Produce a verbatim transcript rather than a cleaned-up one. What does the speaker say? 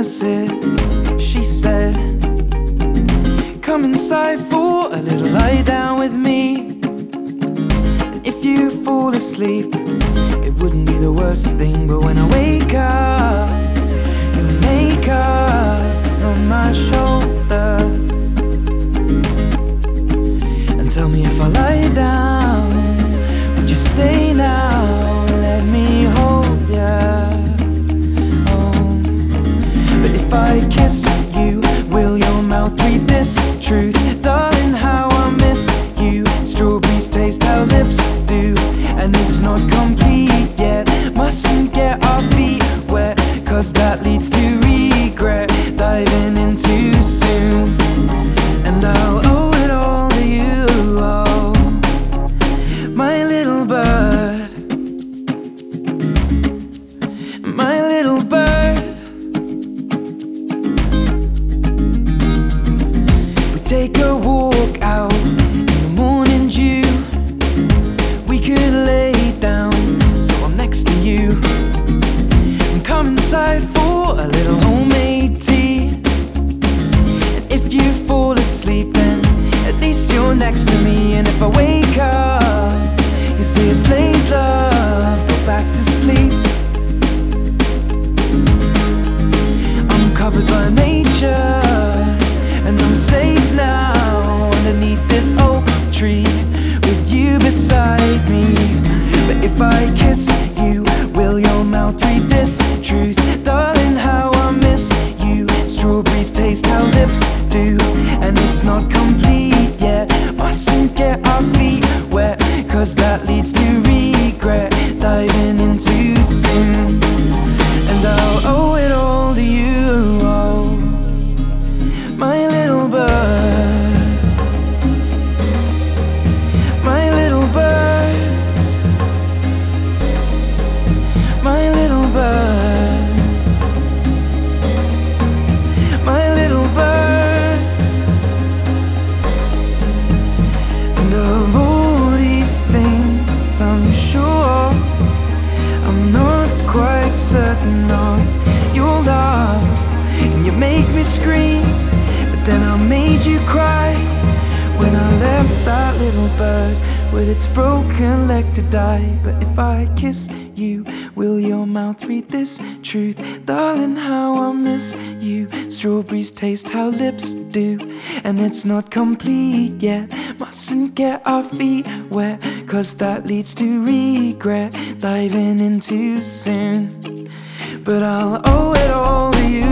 was it? She said, come inside for a little lie down with me. And if you fall asleep, it wouldn't be the worst thing. But when I wake up, your makeup is on my shoulder. And tell me if I lie down, would you stay now and let me hold ya? Oh, but if I kiss you, will your mouth read this truth? Darling, how I miss you. Strawberries taste how lips do, and it's not complete yet. Mustn't get our feet wet, cause that leads to regret. Diving in too soon, and I'll owe it all to you, oh, my little bird, my little bird. We take a walk out in the morning dew. We could lay down so I'm next to you, and come inside for a little homemade tea. And if you fall asleep, then at least you're next to me. And if I wake up, you say it's late, love, go back to sleep. I'm covered by nature, and I'm safe now underneath this oak tree with you beside me. But if I kiss you, will your mouth read this truth? Darling, how I miss you. Strawberries taste how lips do, and it's not complete yet. Mustn't get our feet wet, cause that leads to regret. Diving in too soon, and I'll owe it all to you, oh, my little bird, my little bird, my little bird, my little bird. And of all these things, I'm sure I'm not quite certain of your love. And you make me scream, but then I made you cry when I left that little bird with its broken leg to die. But if I kiss you, will your mouth read this truth? Darling, how I miss you. Strawberries taste how lips do, and it's not complete yet. Mustn't get our feet wet, cause that leads to regret. Diving in too soon, but I'll owe it all to you.